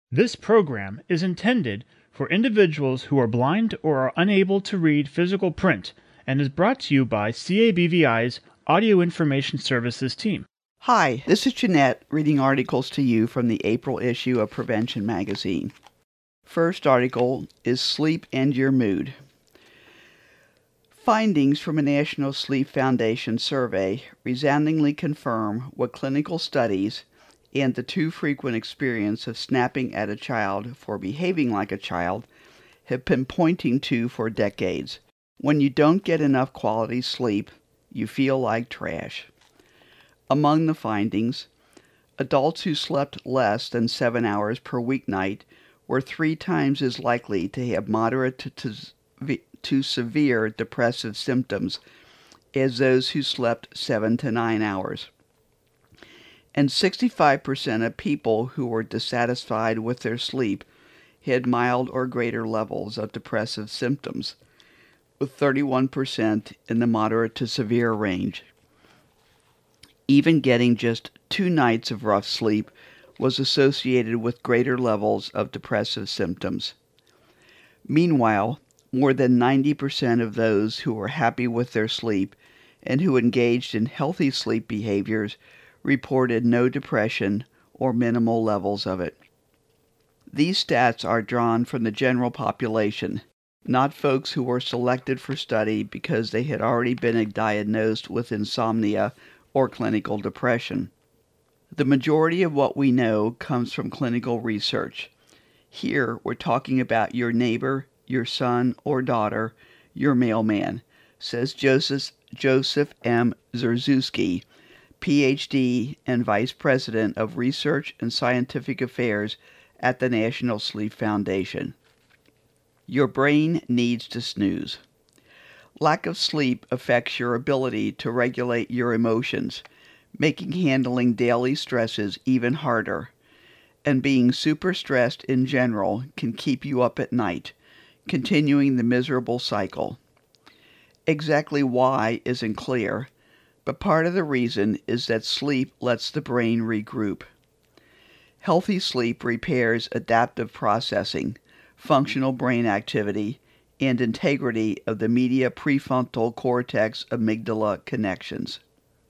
This program is intended for individuals who are blind or are unable to read physical print and is brought to you by CABVI's Audio Information Services team. Hi, this is Jeanette reading articles to you from the April issue of Prevention Magazine. First article is Sleep and Your Mood. Findings from a National Sleep Foundation survey resoundingly confirm what clinical studies and the too frequent experience of snapping at a child for behaving like a child have been pointing to for decades. When you don't get enough quality sleep, you feel like trash. Among the findings, adults who slept less than 7 hours per weeknight were 3 times as likely to have moderate to severe depressive symptoms as those who slept 7 to 9 hours. And 65% of people who were dissatisfied with their sleep had mild or greater levels of depressive symptoms, with 31% in the moderate to severe range. Even getting just 2 nights of rough sleep was associated with greater levels of depressive symptoms. Meanwhile, more than 90% of those who were happy with their sleep and who engaged in healthy sleep behaviors reported no depression or minimal levels of it. These stats are drawn from the general population, not folks who were selected for study because they had already been diagnosed with insomnia or clinical depression. The majority of what we know comes from clinical research. Here, we're talking about your neighbor, your son or daughter, your mailman, says Joseph M. Zerzuski, Ph.D. and Vice President of Research and Scientific Affairs at the National Sleep Foundation. Your brain needs to snooze. Lack of sleep affects your ability to regulate your emotions, making handling daily stresses even harder. And being super stressed in general can keep you up at night, continuing the miserable cycle. Exactly why isn't clear, but part of the reason is that sleep lets the brain regroup. Healthy sleep repairs adaptive processing, functional brain activity, and integrity of the medial prefrontal cortex amygdala connections,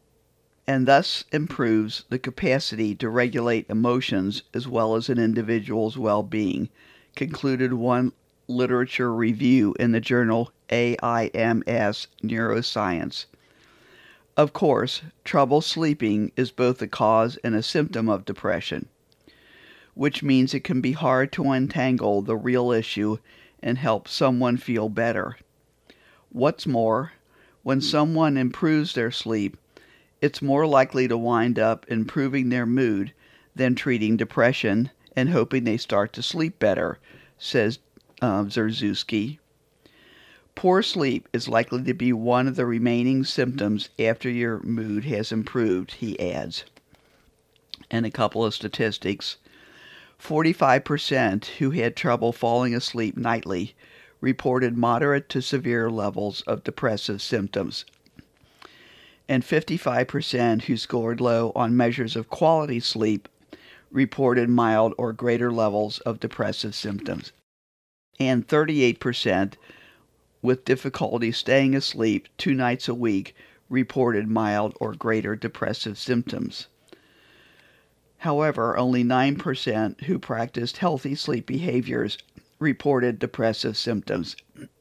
and thus improves the capacity to regulate emotions as well as an individual's well-being, concluded one literature review in the journal AIMS Neuroscience. Of course, trouble sleeping is both a cause and a symptom of depression, which means it can be hard to untangle the real issue and help someone feel better. What's more, when someone improves their sleep, it's more likely to wind up improving their mood than treating depression and hoping they start to sleep better, says Zerzuski. Poor sleep is likely to be one of the remaining symptoms after your mood has improved, he adds. And a couple of statistics. 45% who had trouble falling asleep nightly reported moderate to severe levels of depressive symptoms, and 55% who scored low on measures of quality sleep reported mild or greater levels of depressive symptoms, and 38% with difficulty staying asleep 2 nights a week reported mild or greater depressive symptoms. However, only 9% who practiced healthy sleep behaviors reported depressive symptoms.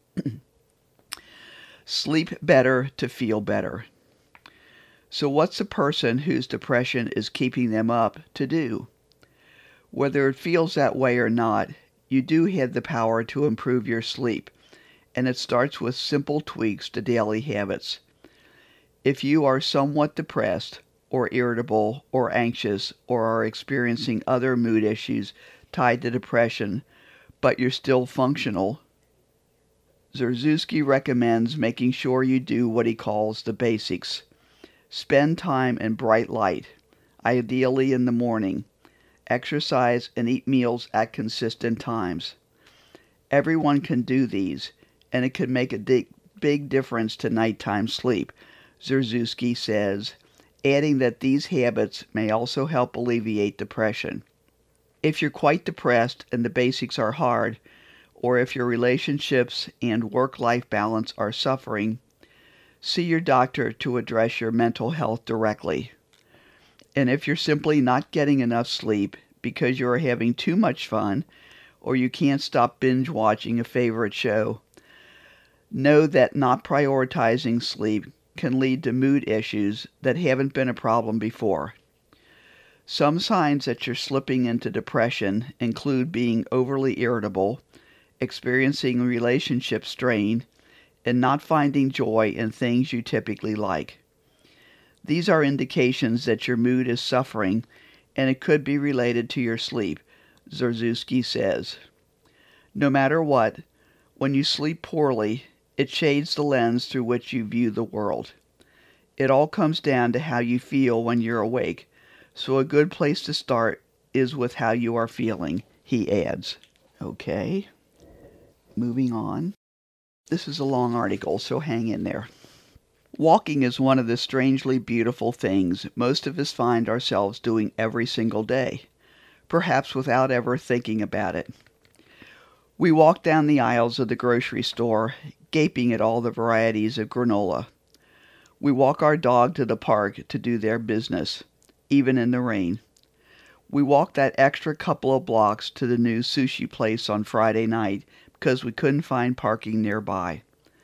Sleep better to feel better. So what's a person whose depression is keeping them up to do? Whether it feels that way or not, you do have the power to improve your sleep, and it starts with simple tweaks to daily habits. If you are somewhat depressed, or irritable, or anxious, or are experiencing other mood issues tied to depression, but you're still functional, Zerzuski recommends making sure you do what he calls the basics. Spend time in bright light, ideally in the morning. Exercise and eat meals at consistent times. Everyone can do these, and it can make a big difference to nighttime sleep, Zerzuski says, adding that these habits may also help alleviate depression. If you're quite depressed and the basics are hard, or if your relationships and work-life balance are suffering, see your doctor to address your mental health directly. And if you're simply not getting enough sleep because you're having too much fun or you can't stop binge watching a favorite show, know that not prioritizing sleep can lead to mood issues that haven't been a problem before. Some signs that you're slipping into depression include being overly irritable, experiencing relationship strain, and not finding joy in things you typically like. These are indications that your mood is suffering, and it could be related to your sleep, Zurzuski says. No matter what, when you sleep poorly, it shades the lens through which you view the world. It all comes down to how you feel when you're awake, so a good place to start is with how you are feeling, he adds. Okay, moving on. This is a long article, so hang in there. Walking is one of the strangely beautiful things most of us find ourselves doing every single day, perhaps without ever thinking about it. We walk down the aisles of the grocery store, gaping at all the varieties of granola. We walk our dog to the park to do their business, even in the rain. We walk that extra couple of blocks to the new sushi place on Friday night because we couldn't find parking nearby.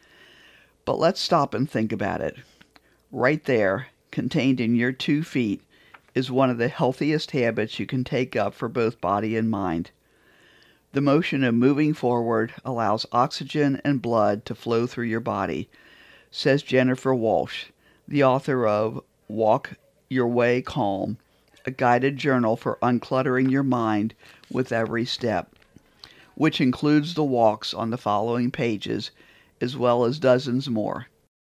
But let's stop and think about it. Right there, contained in your 2 feet, is one of the healthiest habits you can take up for both body and mind. The motion of moving forward allows oxygen and blood to flow through your body, says Jennifer Walsh, the author of Walk Your Way Calm, a guided journal for uncluttering your mind with every step, which includes the walks on the following pages, as well as dozens more.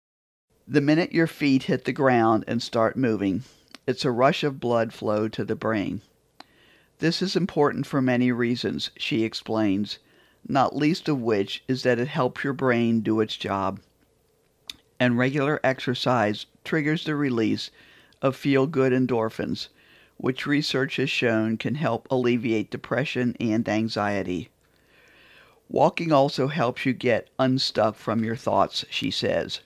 The minute your feet hit the ground and start moving, it's a rush of blood flow to the brain. This is important for many reasons, she explains, not least of which is that it helps your brain do its job. And regular exercise triggers the release of feel-good endorphins, which research has shown can help alleviate depression and anxiety. Walking also helps you get unstuck from your thoughts, she says.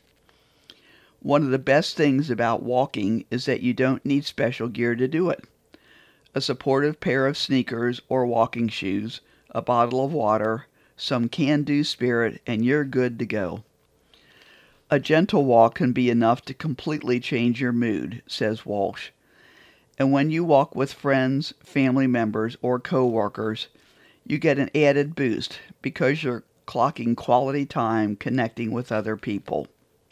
One of the best things about walking is that you don't need special gear to do it. A supportive pair of sneakers or walking shoes, a bottle of water, some can-do spirit, and you're good to go. A gentle walk can be enough to completely change your mood, says Walsh. And when you walk with friends, family members, or co-workers, you get an added boost because you're clocking quality time connecting with other people.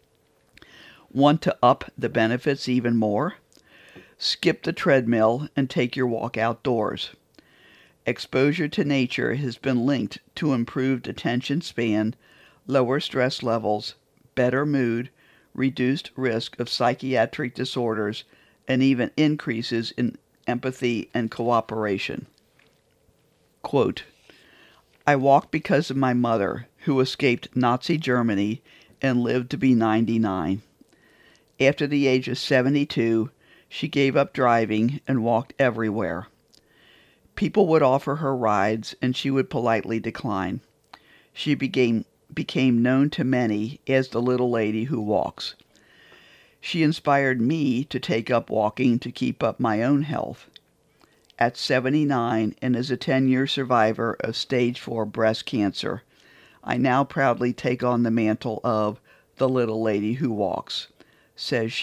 Want to up the benefits even more? Skip the treadmill and take your walk outdoors. Exposure to nature has been linked to improved attention span, lower stress levels, better mood, reduced risk of psychiatric disorders, and even increases in empathy and cooperation. Quote, I walk because of my mother, who escaped Nazi Germany and lived to be 99. After the age of 72, she gave up driving and walked everywhere. People would offer her rides, and she would politely decline. She became known to many as the little lady who walks. She inspired me to take up walking to keep up my own health. At 79 and as a 10-year survivor of stage 4 breast cancer, I now proudly take on the mantle of the little lady who walks, says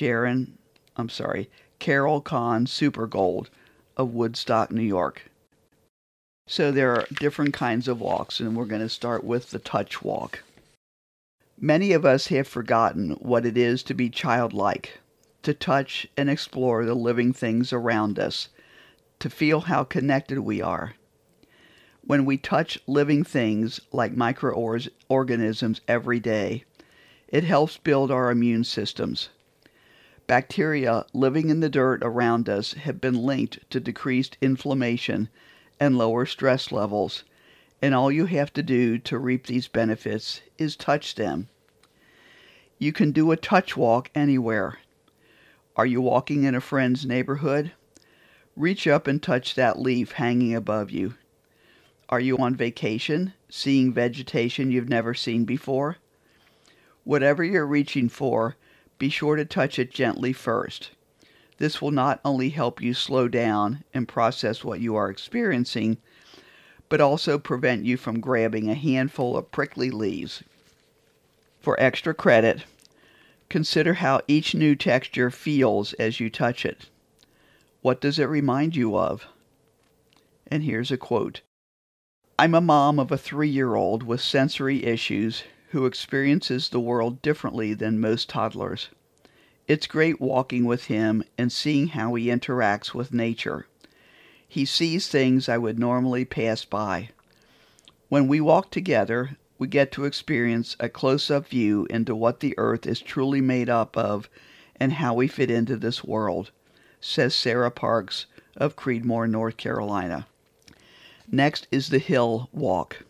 Carol Kahn Supergold of Woodstock, New York. So there are different kinds of walks, and we're going to start with the touch walk. Many of us have forgotten what it is to be childlike, to touch and explore the living things around us, to feel how connected we are. When we touch living things like microorganisms every day, it helps build our immune systems. Bacteria living in the dirt around us have been linked to decreased inflammation and lower stress levels, and all you have to do to reap these benefits is touch them. You can do a touch walk anywhere. Are you walking in a friend's neighborhood? Reach up and touch that leaf hanging above you. Are you on vacation, seeing vegetation you've never seen before? Whatever you're reaching for, be sure to touch it gently first. This will not only help you slow down and process what you are experiencing, but also prevent you from grabbing a handful of prickly leaves. For extra credit, consider how each new texture feels as you touch it. What does it remind you of? And here's a quote. I'm a mom of a 3-year-old with sensory issues who experiences the world differently than most toddlers. It's great walking with him and seeing how he interacts with nature. He sees things I would normally pass by. When we walk together, we get to experience a close-up view into what the earth is truly made up of and how we fit into this world, says Sarah Parks of Creedmoor, North Carolina. Next is the hill walk.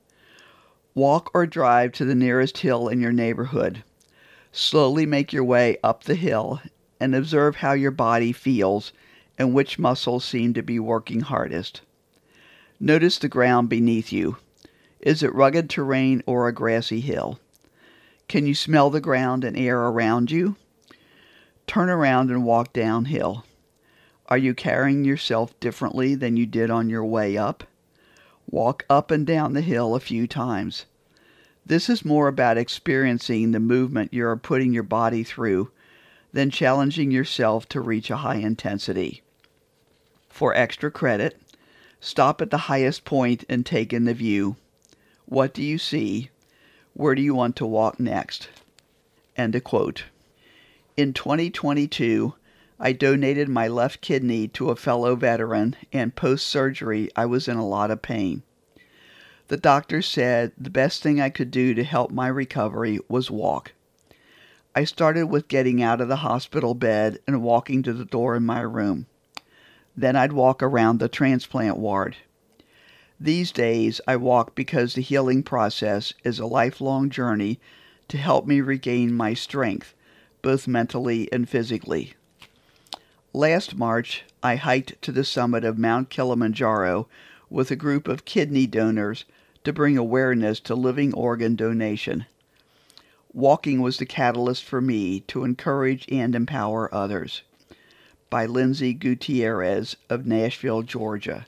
Walk or drive to the nearest hill in your neighborhood. Slowly make your way up the hill and observe how your body feels and which muscles seem to be working hardest. Notice the ground beneath you. Is it rugged terrain or a grassy hill? Can you smell the ground and air around you? Turn around and walk downhill. Are you carrying yourself differently than you did on your way up? Walk up and down the hill a few times. This is more about experiencing the movement you are putting your body through than challenging yourself to reach a high intensity. For extra credit, stop at the highest point and take in the view. What do you see? Where do you want to walk next? End of quote. In 2022, I donated my left kidney to a fellow veteran, and post-surgery, I was in a lot of pain. The doctor said the best thing I could do to help my recovery was walk. I started with getting out of the hospital bed and walking to the door in my room. Then I'd walk around the transplant ward. These days, I walk because the healing process is a lifelong journey to help me regain my strength, both mentally and physically. Last March, I hiked to the summit of Mount Kilimanjaro with a group of kidney donors to bring awareness to living organ donation. Walking was the catalyst for me to encourage and empower others. By Lindsay Gutierrez of Nashville, Georgia.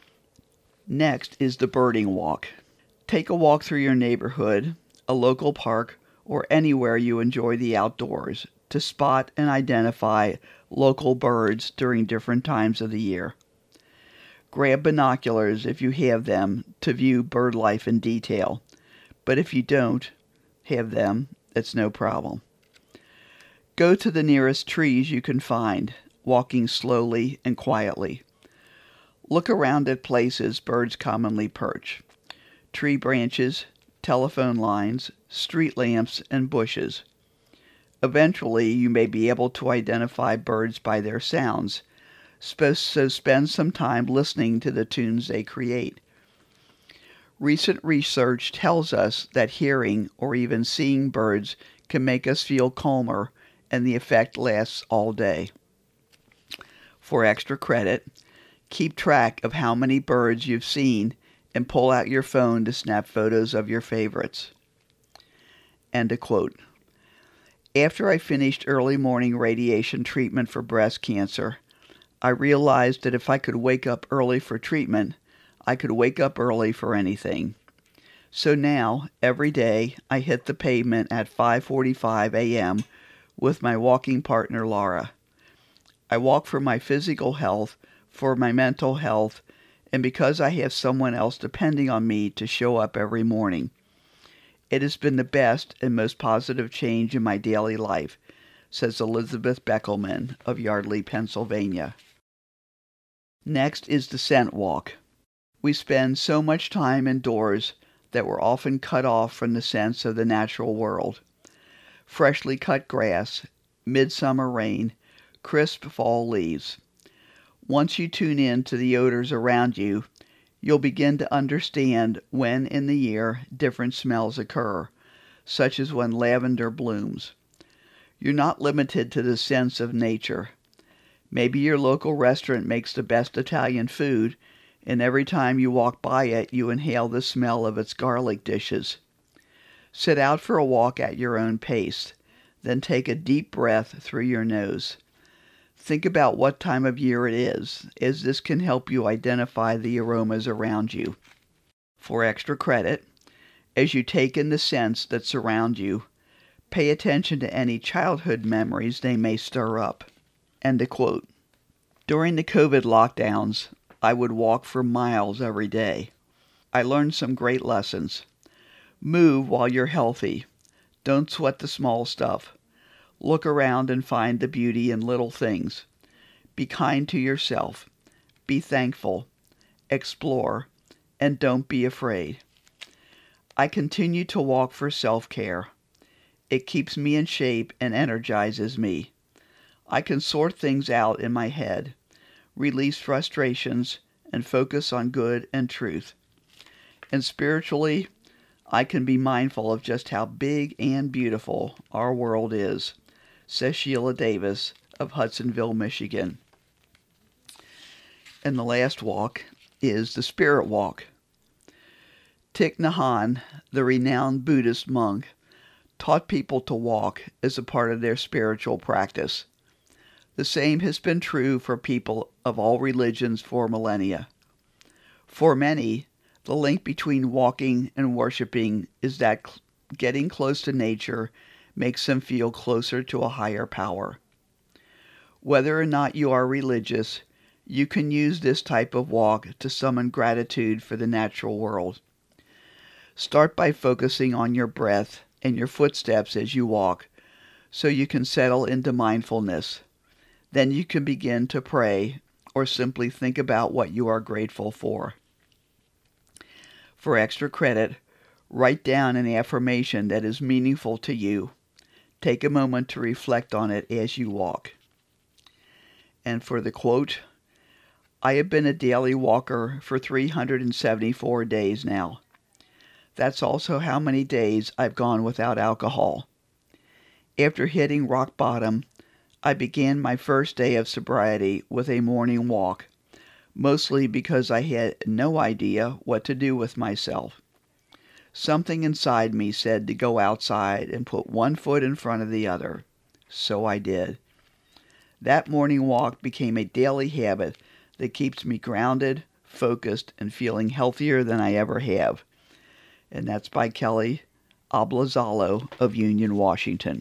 Next is the birding walk. Take a walk through your neighborhood, a local park, or anywhere you enjoy the outdoors to spot and identify local birds during different times of the year. Grab binoculars if you have them to view bird life in detail, but if you don't have them, it's no problem. Go to the nearest trees you can find, walking slowly and quietly. Look around at places birds commonly perch. Tree branches, telephone lines, street lamps, and bushes. Eventually, you may be able to identify birds by their sounds, so spend some time listening to the tunes they create. Recent research tells us that hearing or even seeing birds can make us feel calmer, and the effect lasts all day. For extra credit, keep track of how many birds you've seen and pull out your phone to snap photos of your favorites. End of quote. After I finished early morning radiation treatment for breast cancer, I realized that if I could wake up early for treatment, I could wake up early for anything. So now, every day, I hit the pavement at 5:45 a.m. with my walking partner, Laura. I walk for my physical health, for my mental health, and because I have someone else depending on me to show up every morning. It has been the best and most positive change in my daily life, says Elizabeth Beckelman of Yardley, Pennsylvania. Next is the scent walk. We spend so much time indoors that we're often cut off from the scents of the natural world. Freshly cut grass, midsummer rain, crisp fall leaves. Once you tune in to the odors around you, you'll begin to understand when in the year different smells occur, such as when lavender blooms. You're not limited to the scents of nature. Maybe your local restaurant makes the best Italian food, and every time you walk by it, you inhale the smell of its garlic dishes. Sit out for a walk at your own pace, then take a deep breath through your nose. Think about what time of year it is, as this can help you identify the aromas around you. For extra credit, as you take in the scents that surround you, pay attention to any childhood memories they may stir up. End of quote. During the COVID lockdowns, I would walk for miles every day. I learned some great lessons. Move while you're healthy. Don't sweat the small stuff. Look around and find the beauty in little things. Be kind to yourself. Be thankful. Explore. And don't be afraid. I continue to walk for self-care. It keeps me in shape and energizes me. I can sort things out in my head, release frustrations, and focus on good and truth. And spiritually, I can be mindful of just how big and beautiful our world is, says Sheila Davis of Hudsonville, Michigan. And the last walk is the Spirit Walk. Thich Nhat Hanh, the renowned Buddhist monk, taught people to walk as a part of their spiritual practice. The same has been true for people of all religions for millennia. For many, the link between walking and worshiping is that getting close to nature makes them feel closer to a higher power. Whether or not you are religious, you can use this type of walk to summon gratitude for the natural world. Start by focusing on your breath and your footsteps as you walk, so you can settle into mindfulness. Then you can begin to pray or simply think about what you are grateful for. For extra credit, write down an affirmation that is meaningful to you. Take a moment to reflect on it as you walk. And for the quote, I have been a daily walker for 374 days now. That's also how many days I've gone without alcohol. After hitting rock bottom, I began my first day of sobriety with a morning walk, mostly because I had no idea what to do with myself. Something inside me said to go outside and put one foot in front of the other. So I did. That morning walk became a daily habit that keeps me grounded, focused, and feeling healthier than I ever have. And that's by Kelly Oblazalo of Union, Washington.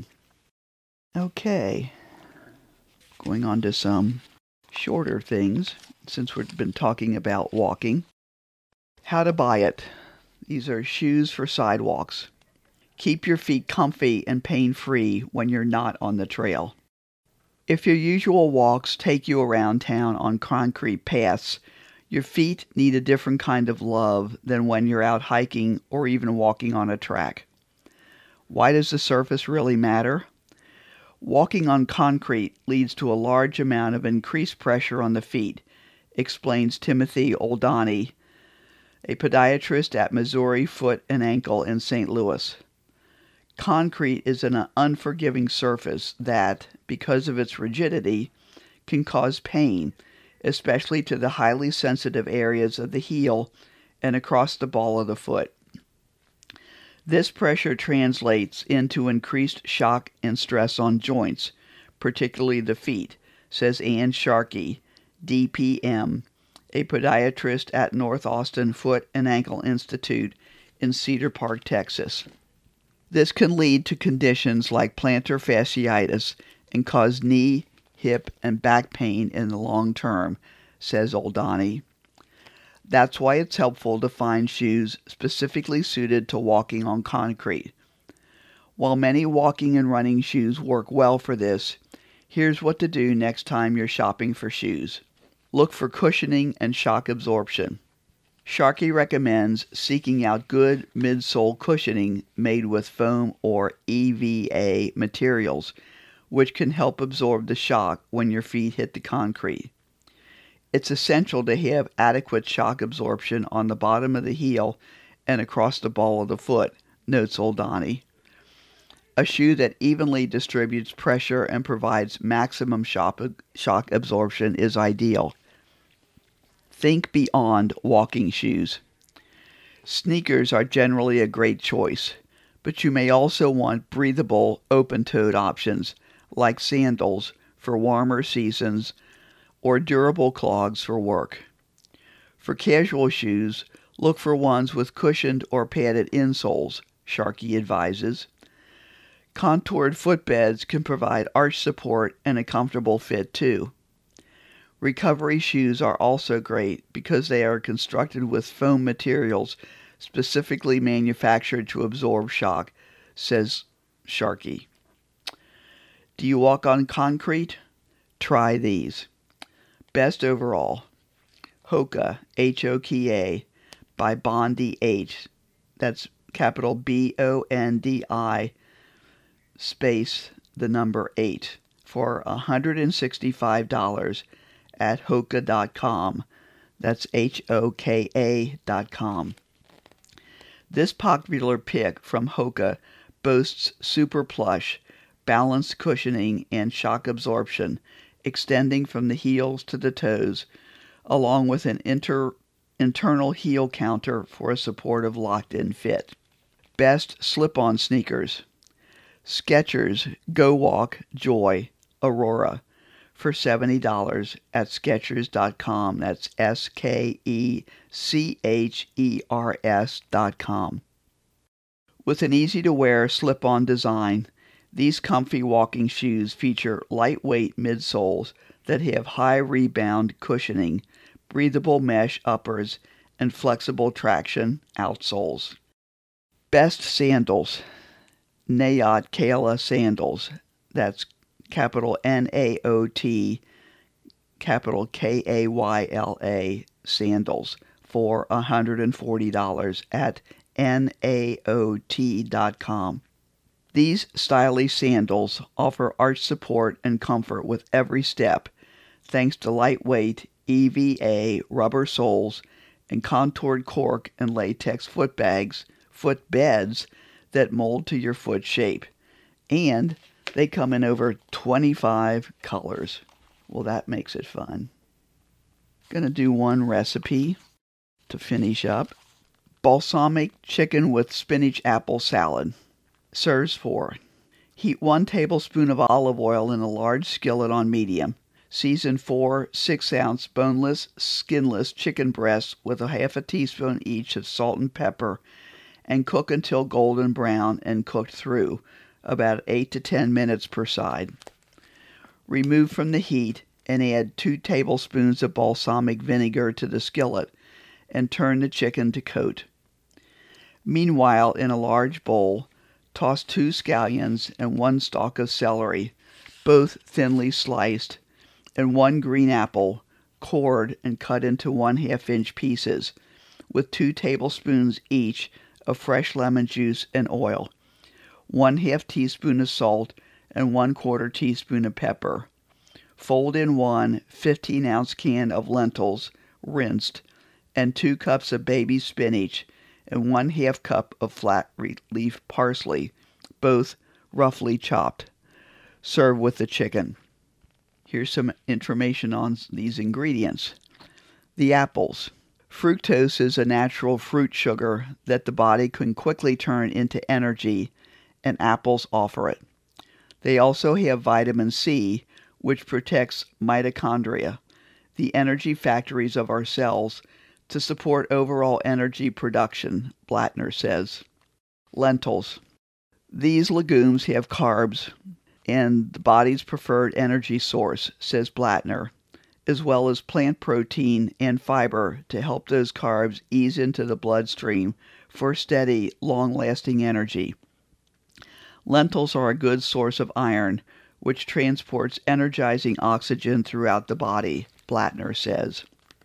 Okay. Going on to some shorter things, since we've been talking about walking. How to buy it. These are shoes for sidewalks. Keep your feet comfy and pain-free when you're not on the trail. If your usual walks take you around town on concrete paths, your feet need a different kind of love than when you're out hiking or even walking on a track. Why does the surface really matter? Walking on concrete leads to a large amount of increased pressure on the feet, explains Timothy Oldani, a podiatrist at Missouri Foot and Ankle in St. Louis. Concrete is an unforgiving surface that, because of its rigidity, can cause pain, especially to the highly sensitive areas of the heel and across the ball of the foot. This pressure translates into increased shock and stress on joints, particularly the feet, says Ann Sharkey, DPM, a podiatrist at North Austin Foot and Ankle Institute in Cedar Park, Texas. This can lead to conditions like plantar fasciitis and cause knee, hip, and back pain in the long term, says Oldani. That's why it's helpful to find shoes specifically suited to walking on concrete. While many walking and running shoes work well for this, here's what to do next time you're shopping for shoes. Look for cushioning and shock absorption. Sharkey recommends seeking out good midsole cushioning made with foam or EVA materials, which can help absorb the shock when your feet hit the concrete. It's essential to have adequate shock absorption on the bottom of the heel and across the ball of the foot, notes Oldani. A shoe that evenly distributes pressure and provides maximum shock absorption is ideal. Think beyond walking shoes. Sneakers are generally a great choice, but you may also want breathable, open-toed options like sandals for warmer seasons or durable clogs for work. For casual shoes, look for ones with cushioned or padded insoles, Sharkey advises. Contoured footbeds can provide arch support and a comfortable fit too. Recovery shoes are also great because they are constructed with foam materials specifically manufactured to absorb shock, says Sharkey. Do you walk on concrete? Try these. Best overall, Hoka, Hoka, by Bondi H. That's capital Bondi space the number 8 for $165 at Hoka.com. That's Hoka.com. This popular pick from Hoka boasts super plush, balanced cushioning, and shock absorption, extending from the heels to the toes, along with an internal heel counter for a supportive locked-in fit. Best slip-on sneakers. Skechers Go Walk Joy Aurora for $70 at Skechers.com. That's SKECHERS.com. With an easy-to-wear slip-on design, these comfy walking shoes feature lightweight midsoles that have high rebound cushioning, breathable mesh uppers, and flexible traction outsoles. Best sandals. Naot Kayla sandals. That's capital Naot, capital Kayla sandals for $140 at naot.com. These stylish sandals offer arch support and comfort with every step, thanks to lightweight EVA rubber soles and contoured cork and latex footbeds that mold to your foot shape. And they come in over 25 colors. Well, that makes it fun. Gonna do one recipe to finish up. Balsamic chicken with spinach apple salad. Serves for: heat 1 tablespoon of olive oil in a large skillet on medium. Season 4 6-ounce boneless, skinless chicken breasts with a half a teaspoon each of salt and pepper, and cook until golden brown and cooked through, about 8 to 10 minutes per side. Remove from the heat and add 2 tablespoons of balsamic vinegar to the skillet and turn the chicken to coat. Meanwhile, in a large bowl, toss 2 scallions and 1 stalk of celery, both thinly sliced, and 1 green apple, cored and cut into 1/2-inch pieces, with 2 tablespoons each of fresh lemon juice and oil, 1/2 teaspoon of salt, and 1/4 teaspoon of pepper. Fold in 1 15-ounce can of lentils, rinsed, and 2 cups of baby spinach, and 1/2 cup of flat leaf parsley, both roughly chopped. Serve with the chicken. Here's some information on these ingredients. The apples. Fructose is a natural fruit sugar that the body can quickly turn into energy, and apples offer it. They also have vitamin C, which protects mitochondria, the energy factories of our cells, to support overall energy production, Blattner says. Lentils. These legumes have carbs and the body's preferred energy source, says Blattner, as well as plant protein and fiber to help those carbs ease into the bloodstream for steady, long-lasting energy. Lentils are a good source of iron, which transports energizing oxygen throughout the body, Blattner says.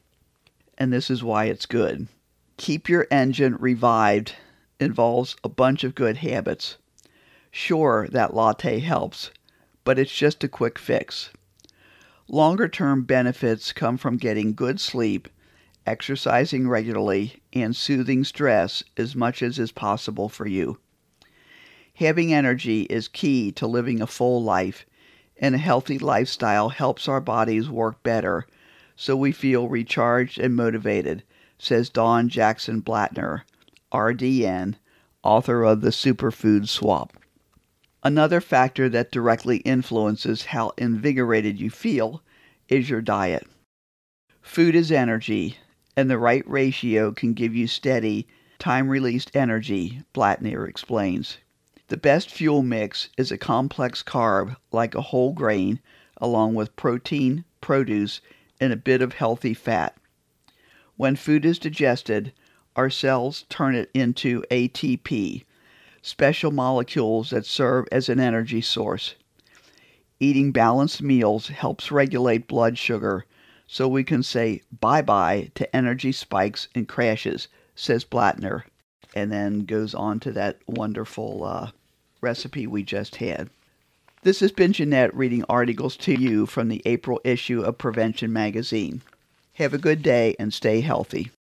And this is why it's good. Keep your engine revived involves a bunch of good habits. Sure, that latte helps, but it's just a quick fix. Longer-term benefits come from getting good sleep, exercising regularly, and soothing stress as much as is possible for you. Having energy is key to living a full life, and a healthy lifestyle helps our bodies work better, so we feel recharged and motivated, says Dawn Jackson Blattner, RDN, author of The Superfood Swap. Another factor that directly influences how invigorated you feel is your diet. Food is energy, and the right ratio can give you steady, time-released energy, Blattner explains. The best fuel mix is a complex carb like a whole grain, along with protein, produce, and a bit of healthy fat. When food is digested, our cells turn it into ATP, special molecules that serve as an energy source. Eating balanced meals helps regulate blood sugar, so we can say bye-bye to energy spikes and crashes, says Blattner, and then goes on to that wonderful recipe we just had. This has been Jeanette reading articles to you from the April issue of Prevention Magazine. Have a good day and stay healthy.